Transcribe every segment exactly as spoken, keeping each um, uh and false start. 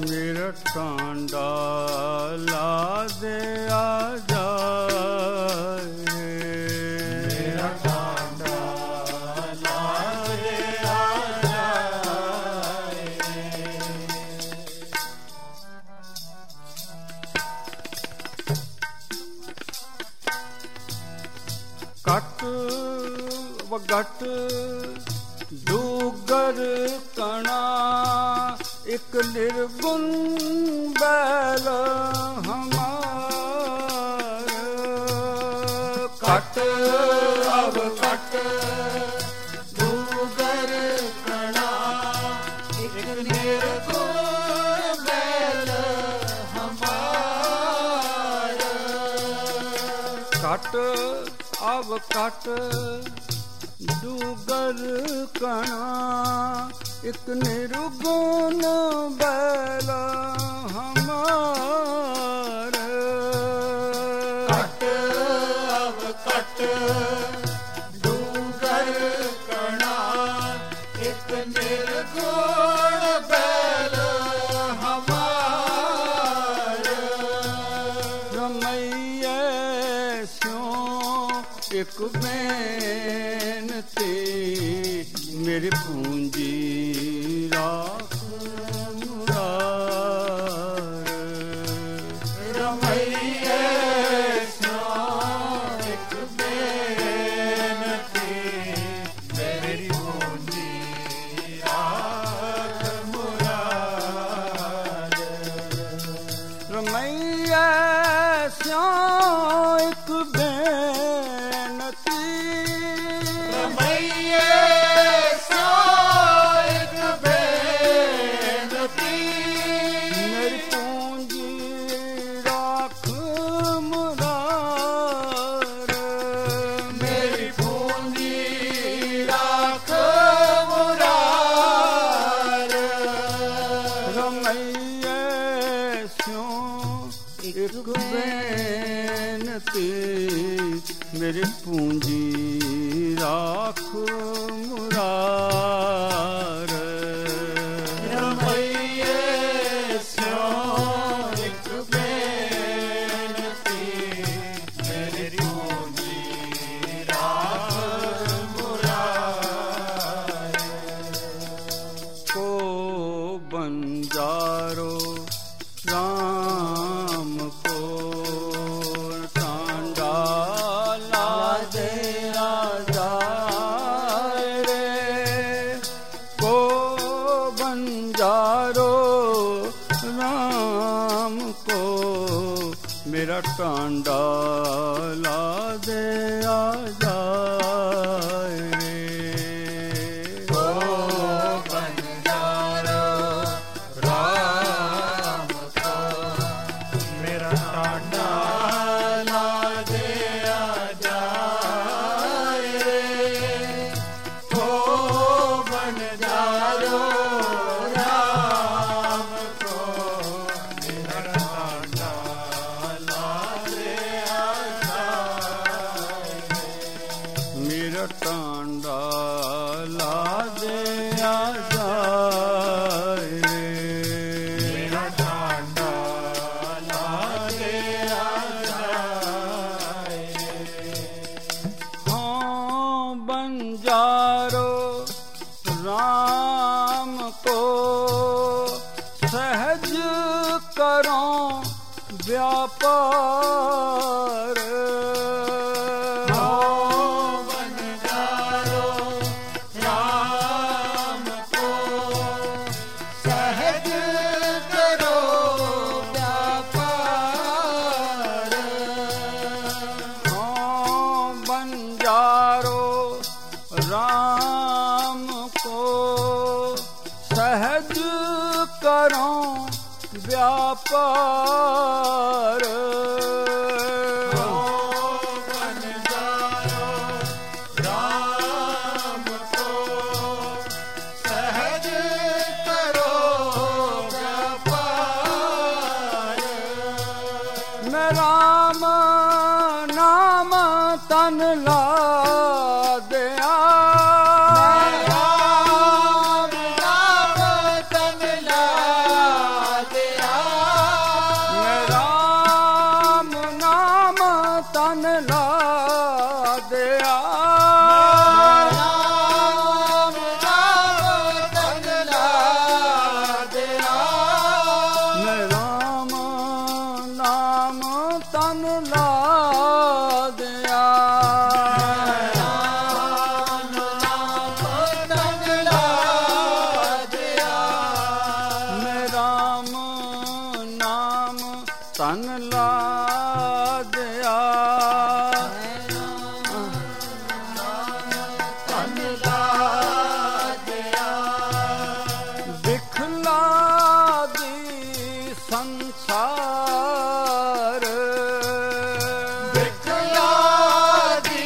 मेरा टांडा ला दे आ जाए, मेरा टांडा ला दे आ जाए। कट वगट डूगर कणा एक निर्गुण बैल हमार। कट अब कट डूगर कणा एक निर्गुण बैल हमार। कट अब कट डूगर कणा एक निर्गुण बैल हमार। कट अब कट डूगर कणा एक निर्गुण बैल हमार। रमैया स्यों एक बेनती मेरी पूंजी राख मुरार। रमैया स्यों एक बेनती मेरी पूंजी राख मुरार। रमैया स्यों एक बेनती रमैया मेरी पूंजी राख मुरार। मेरी पूंजी राख मुरार। रमैया स्यों एक बेनती मेरी पूंजी राख मुरार। रमैया स्यों एक बेनती मेरी पूंजी राख मुरार। को बंजारो राम को टांडा ला दे आ जाए रे। को बंजारो राम को मेरा टांडा ला दे आ जाए रे। को बंजारो राम को मेरा टांडा ला दे आ जाए। को बंजारो राम को मेरा टांडा ला दे आ जाए। मेरा टांडा ला दे आ जाए रे। मेरा टांडा ला दे आ जाए। हाँ बंजारो राम को सहज करो व्यापार। बंजारो राम को सहज करो व्यापार। हाँ बंजारो राम को सहज करो व्यापार। बंजारो राम को सहज करो व्यापार। मैं राम नाम तन ला दिया। राम नाम तन ला दे ਤਨ ਲਾਦਿਆ ਤਨ ਲਾਦਿਆ ਦਿਖਲਾ ਦੀ ਸੰਸਾਰ ਦਿਖਲਾ ਦੀ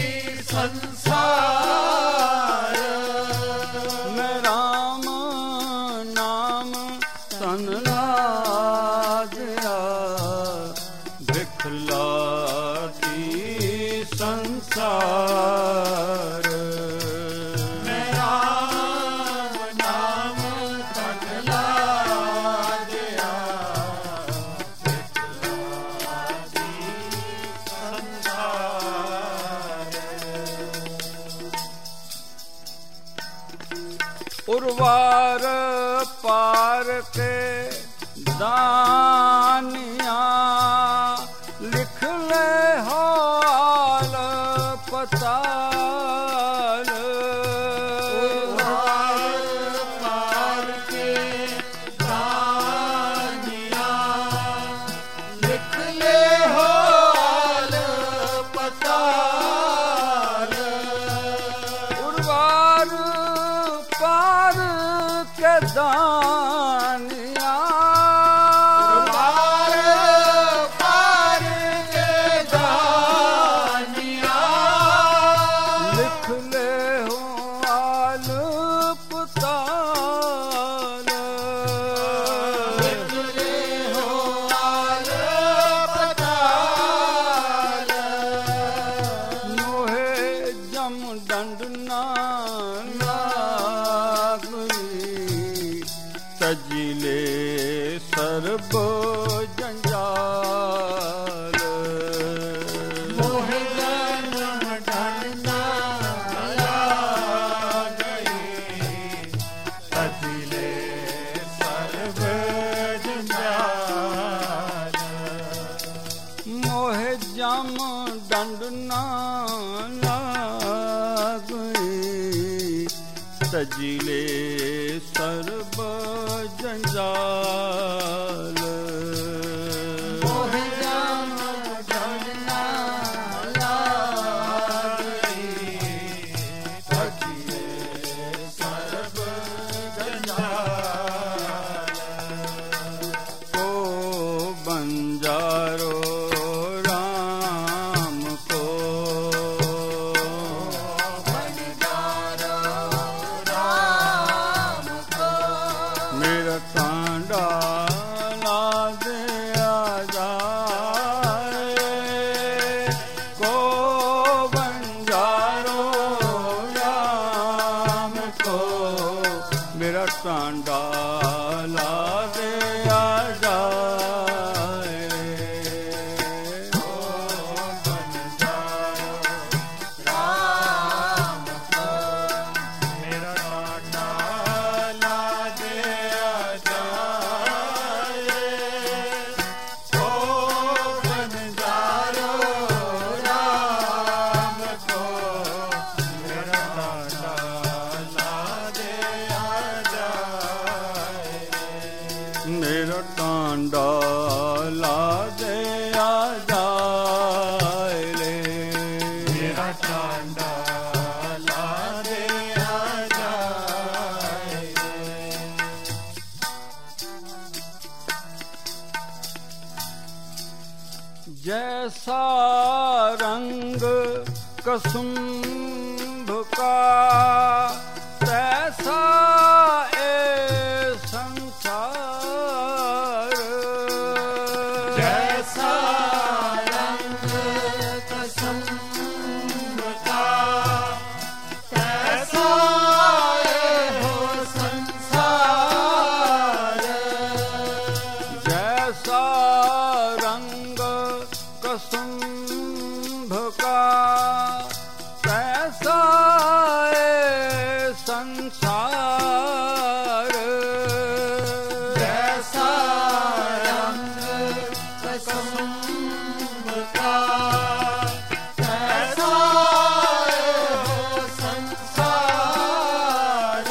ਸੰਸਾਰ ਮੈਂ ਰਾਮ ਨਾਮ ਤਨ ਲਾਦਿਆ ਦਿਖਲਾ ਦੀ ਸੰਸਾਰ ਮੈਂ ਰਾਮ ਨਾਮ ਤਨ ਲਾਦਿਆ ਦਿਖਲਾ ਦੀ ਸੰਸਾਰ ਉਰਵਾਰ ਪਾਰ ਕੇ ਦਾਨੀਆਂ ਲਿਖ ਲੈ ਹਾਲ ਪਤਾਲ ਉਰਵਾਰ ਪਾਰ ਕੇ ਦਾਨੀਆਂ ਲਿਖ ਲੈ ਹਾਲ ਪਤਾਲ ਉਰਵਾਰ ਪਾਰ ਕੇ ਦਾਨੀਆਂ ਉਰਵਾਰ ਪਾਰ ਕੇ ਦਾਨੀਆਂ ਲਿਖ ਲੈ ਹਾਲ ਪਤਾਲ ਲਿਖ ਲੈ ਹਾਲ ਪਤਾਲ ਮੋਹੇ ਜਮ ਡੰਡ ਨਾ ਲਾਗਈ ਤਜਿਲੇ ਸਰਬ ਜੰਜਾਲ ਮੋਹ ਜਨਮ ਡੰਡਾ ਲਾ ਗਈ ਅਜਿਲੇ ਸਰਬ ਜੰਜਾਲ ਮੋਹ ਜਮ ਡੰਡ ਨਾ ਲਾਗਈ ਤਜਿਲੇ ਸਰਬ ਜੰਜਾਲ ਮੋਹ ਜਨਮ ਡੰਡਾ ਲਾ ਗਈ ਅਜਿਲੇ ਸਰਬ ਜੰਜਾਲ को बंजारो राम को राम को मेरा कांडा ला दे आ जाए को बंजारो राम को मेरा कांडा ला दे आ जाए राम को मेरा कांडा ला दे आ जाए ओ बंजारो राम को मेरा कांडा ला दे आ जाए मेरा कांडा ला दे आ जाए ले मेरा कांडा ला दे आ जाए जैसा रंग कसुंभ का तैसा ए संसार जैसा रंग कसुंभ का तैसा हो संसार जैसा रंग कसुंभ का तैसा ए संसार जैसा रंग कसुंभ का तैसा हो संसार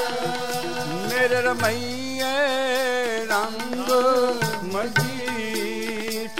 मेरे रमैये रंग मजीठ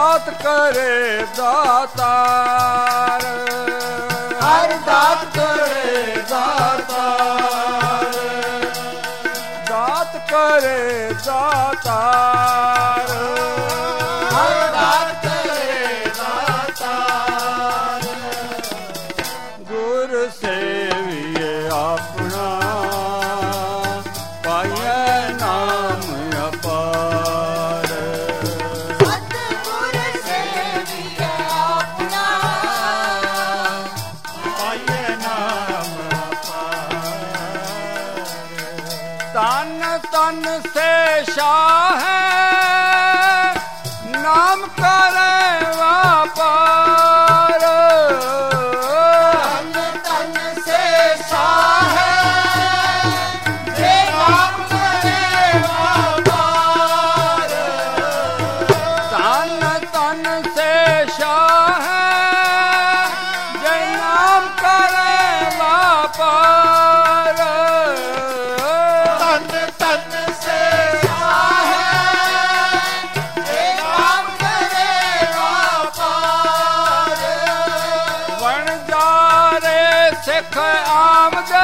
ਦਾਤ ਕਰੇ ਦਾਤਾਰ ਹਰ ਦਾਤ ਕਰੇ ਦਾਤਾਰ ਦਾਤ ਕਰੇ ਦਾਤਾਰ ਹਰ ਦਾਤ ਕਰੇ ਦਾਤਾਰ ਗੁਰ ਸੇਵੀਏ ਆਪਣਾ ਪਾਈਐ ਨਾਮ ਅਪਾਰ ਸਤਿਗੁਰ ਸੇਵੀਐ ਆਪਣਾ ਪਾਈਐ ਨਾਮ ਅਪਾਰ ਤਨ ਤਨ ਸੇ ਸ਼ਾਹ ਨਾਮ ਕਰੇ ਵਾਪਾਰ ਤਨ ਤਨ ਸੇ ਸ਼ਾਹ ਜੇ ਨਾਮ ਕਰੇ ਵਾਪਾਰ ਤਨ ਤਨ ਸੇ ਸ਼ਾਹ ਜੈ ਨਾਮ ਕਰੇ ਵਾਪਾਰ ਤਨ ਤਨ ਸੇ ਸ਼ਾਹ ਜੇ ਨਾਮ ਕਰੇ ਵਾਪਾਰ ਵਣ ਜਾਰੇ ਸਿੱਖ ਆਮਦੇ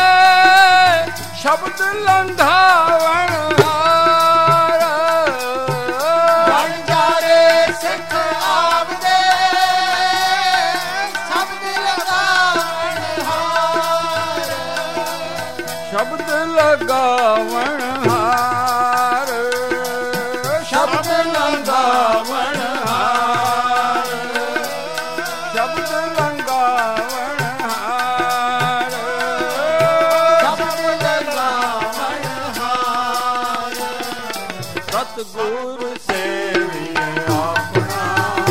ਸ਼ਬਦ ਲੰਘਾਵਣ ਹਾਰ ਬਣ ਜਾਰੇ ਸਿੱਖ ਆਵਦੇ ਸ਼ਬਦ ਲਗਾਵਣ ਹਾਰ ਸ਼ਬਦ ਲਗਾਵਣ ਹਾਰ ਸ਼ਬਦ ਲੰਘਾਵਣ ਹਾਰ ਸ਼ਬਦ ਲੰਘਾਵਣ ਹਾਰ ਸ਼ਬਦ ਲਗਾਵਣ ਹਾਰ ਸਤਿਗੁਰ ਸੇਵੀਏ ਆਪਣਾ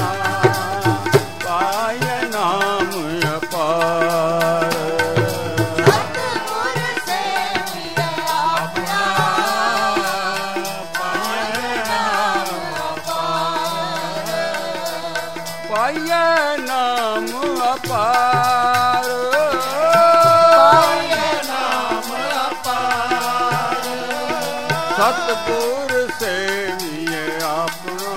ਪਾਇ ਨਾਮ ਅਪਾਰ ਸਤਿਗੁਰ ਸੇਵੀਐ ਆਪਣਾ ਪਾਇ ਨਾਮ ਅਪਾਰ ਪਾਈਐ ਨਾਮ ਅਪਾਰ ਪਾਇ ਨਾਮ ਅਪਾਰ ਸਤਿਗੁਰ ਸੇਵੀਏ ਆਪਣਾ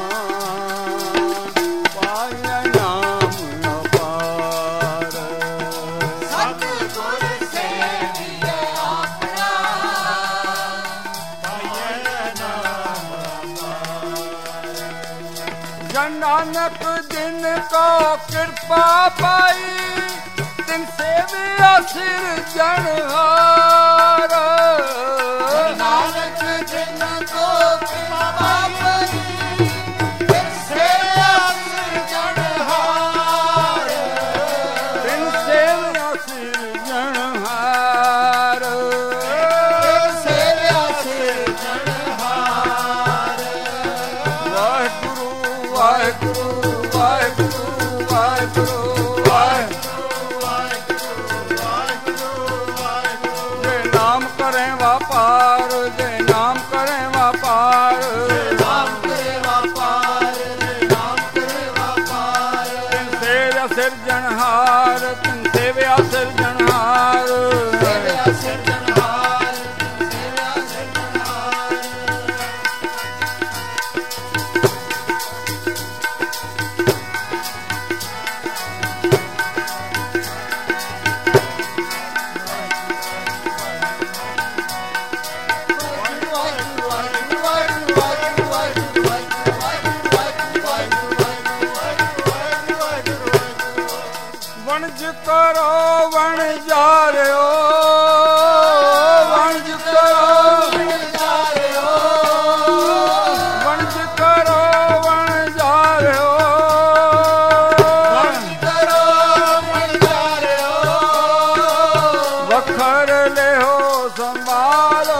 ਪਾਈਐ ਨਾਮ ਅਪਾਰ ਸਤਿਗੁਰ ਸੇਵੀਐ ਆਪਣਾ ਜਨ ਨਾਨਕ ਜਿਨ ਕੋ ਕਿਰਪਾ ਪਾਈ ਤਿਨ ਸੇਵਿਆ ਸਿਰਜਣਹਾਰ ਨਾਨਕ ਜਿਨ ਕੋ ਕਿਰਪਾ ਪਾਈ ਤਿਨ ਸੇਵਿਆ ਸਿਰਜਣਹਾਰ ਤਿਨ ਸੇਵਿਆ ਸਿਰਜਣਹਾਰ ਤਿਨ ਸੇਵਿਆ ਸਿਰਜਣਹਾਰ ਵਾਹਿਗੁਰੂ ਵਾਹਿਗੁਰੂ ਵਾਹਿਗੁਰੂ ਵਾਹਿਗੁਰੂ ਵਾਹਿਗੁਰੂ ਜੇ ਨਾਮ ਕਰੇ ਵਾਪਾਰ ਜੇ ਨਾਮ ਕਰੇ ਵਾਪਾਰ ਨਾਮ ਕਰੇ ਵਾਪਾਰ ਨਾਮ ਕਰੇ ਵਾਪਾਰ ਤਿਨ ਸੇਵਿਆ ਸਿਰਜਣਹਾਰ ਤਿਨ ਸੇਵਿਆ ਸਿਰਜਣਹਾਰ ਸੇਵਿਆ ਸਿਰਜਣਹਾਰ ਸੇਵਿਆ ਸਿਰਜਣਹਾਰ ਵਣਜ ਕਰੋ ਵਣਜਾਰਿਓ ਵਣਜ ਕਰੋ ਵਣਜ ਕਰੋ ਵਣਜਾਰਿਓ ਵਖਰ ਲਿਓ ਸੰਭਾਲੋ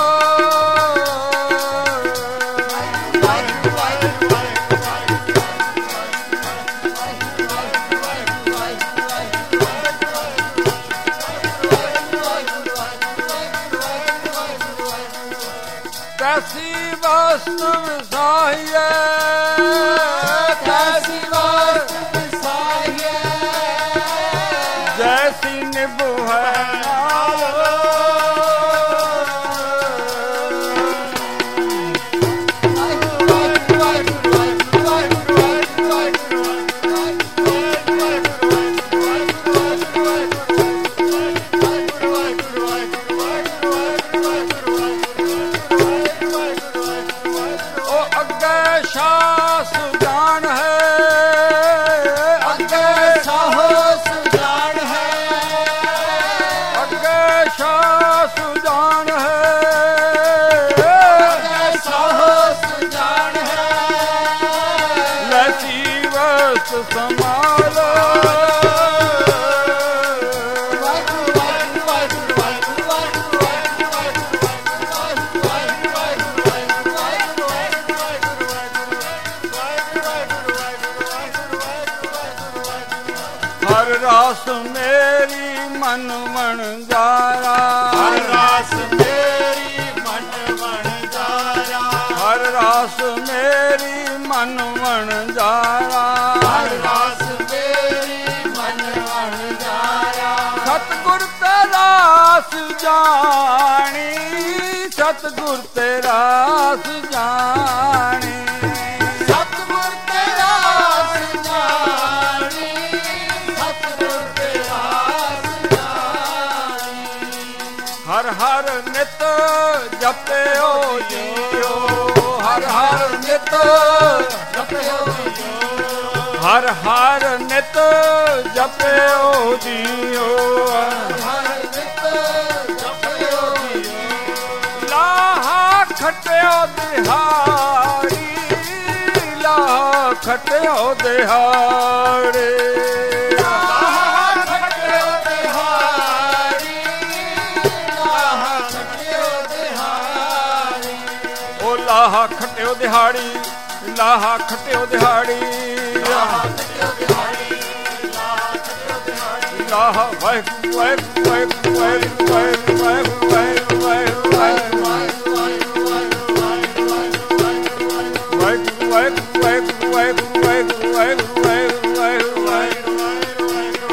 ਤੈਸੀ ਵਸਤ ਵਿਸਾਈਏ ਤੈਸੀ ਵਸਤ ਜੈਸੀ ਨਿਭੂ ਹੈ ਨਾਲ ਰਸ ਸਮਾਲ ਹਰ ਰਸ ਮੇਰੀ ਮਨ ਵਣਜਾਰਾ ਹਰ ਰਸ ਮੇਰੀ ਮਨ ਵਣਜਾਰਾ ਹਰ ਰਸ ਮੇਰੀ ਮਨ ਵਣਜਾਰਾ ਹਰ ਰਸ ਮੇਰੀ ਮਨ ਵਣਜਾਰਾ ਸਤਿਗੁਰ ਤੇਰਾ ਸੁਜਾਣੀ ਸਤਿਗੁਰ ਤੇਰਾ ਸੁਜਾਣੀ ਸਤਿਗੁਰ ਤੇਰਾ ਸੁਜਾਣੀ ਸਤਿਗੁਰ ਤੇਰਾ ਸੁਜਾਣੀ ਹਰ ਹਰ ਨਿਤ ਜਪਿਓ ਜੀਓ ਹਰ ਹਰ ਨਿਤ ਜਪਿਓ ਜੀਓ ਹਰ ਹਰ ਨਿਤ ਜਪਿਓ ਜੀਓ ਹਰ ਨਿਤ ਜਪਿਓ ਜੀਓ ਲਾਹਾ ਖਟਿਓ ਦਿਹਾੜੀ ਲਾਹਾ ਖਟਿਓ ਦਿਹਾੜੀ ਲਾਹ ਖਟਿਓ ਦਿਹਾੜੀ ਲਾਹ ਖਟਿਓ ਦਿਹਾੜੀ ਉਹ ਲਾਹਾ ਖਟਿਓ ਦਿਹਾੜੀ ਲਾਹਾ ਖਟਿਓ ਦਿਹਾੜੀ ਲਾਹ ਖਟਿਓ ਦਿਹਾੜੀ ਲਾਹ ਖਟਿਓ ਦਿਹਾੜੀ ਲਾਹਾ ਵਾਹਿਗੁਰੂ ਵਾਹਿਗੁਰੂ ਵਾਹਿਗੁਰੂ ਵਾਹਿਗੁਰੂ ਵਾਹਿਗੁਰੂ ਵਾਹਿਗੁਰੂ ਵਾਹਿਗੁਰੂ ਵਾਹਿਗੁਰੂ ਵਾਹਿਗੁਰੂ ਵਾਹਿਗੁਰੂ ਵਾਹਿਗੁਰੂ ਵਾਹਿਗੁਰੂ ਵਾਹਿਗੁਰੂ ਵਾਹਿਗੁਰੂ ਵਾਹਿਗੁਰੂ ਵਾਹਿਗੁਰੂ ਵਾਹਿਗੁਰੂ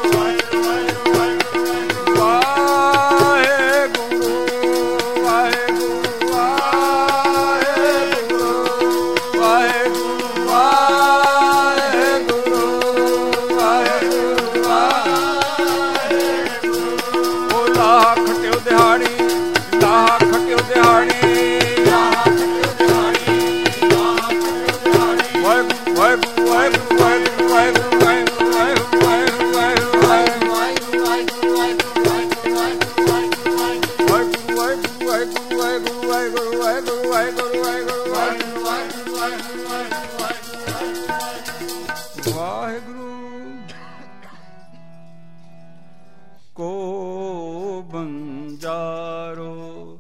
ਕੋ ਬੰਜਾਰੋ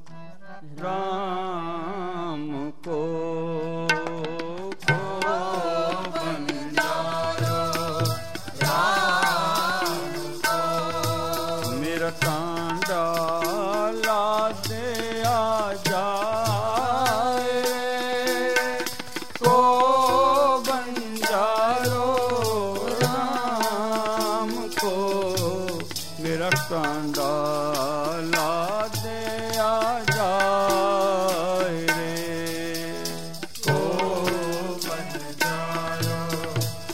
ਰਾਮ ਕੋ ਟਾਂਡਾ ਲਾ ਦੇ ਆ ਜਾਏ ਕੋ ਬੰਜਾਰੋ ਰਾਮ ਕੋ ਮੇਰਾ ਟਾਂਡਾ ਲਾ ਦੇ ਆ ਜਾਏ ਰੇ ਕੋ ਬੰਜਾਰੋ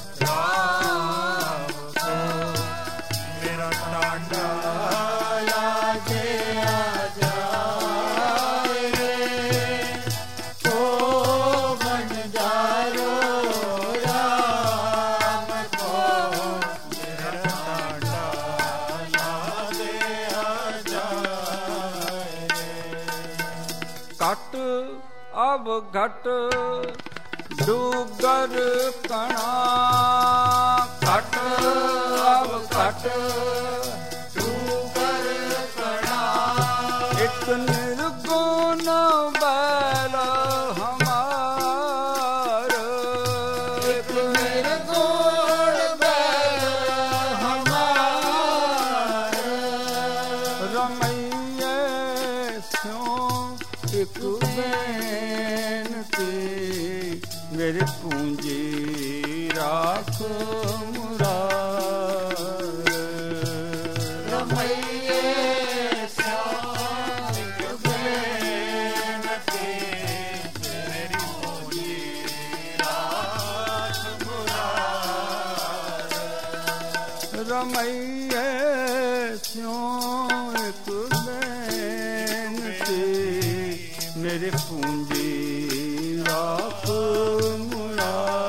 ਰਾਮ ਕੋ ਮੇਰਾ ਟਾਂਡਾ ਘਟ ਅਬ ਘਟ ਡੂਗਰ ਕਣਾ ਘਟ ਅਬ ਘਟ ਡੂਗਰ ਕਣਾ ਇਕ ਨਿਰਗੁਣ ਬੈਲ ਹਮਾਰ ਇਕ ਨਿਰਗੁਣ ਬੈਲ ਹਮਾਰ ਰਮਈਏ ਸਿਉ ਇਕ ਬੇਨਤੀ ਮੇਰੇ ਪੂੰਜੀ ਰਾਖ ਮੁਰਾਰ ਰਮਈਏ ਸਿਉ ਇਕ ਬੇਨਤੀ ਮੇਰੀ ਪੂੰਜੀ ਰਾਖ ਮੁਰਾਰ ਰਮਈਏ ਸਿਉ ਇਕ ਬੇਨਤੀ ਮੇਰੇ ਪੂੰਜੀ ਰਾਖ ਮੁਰਾਰ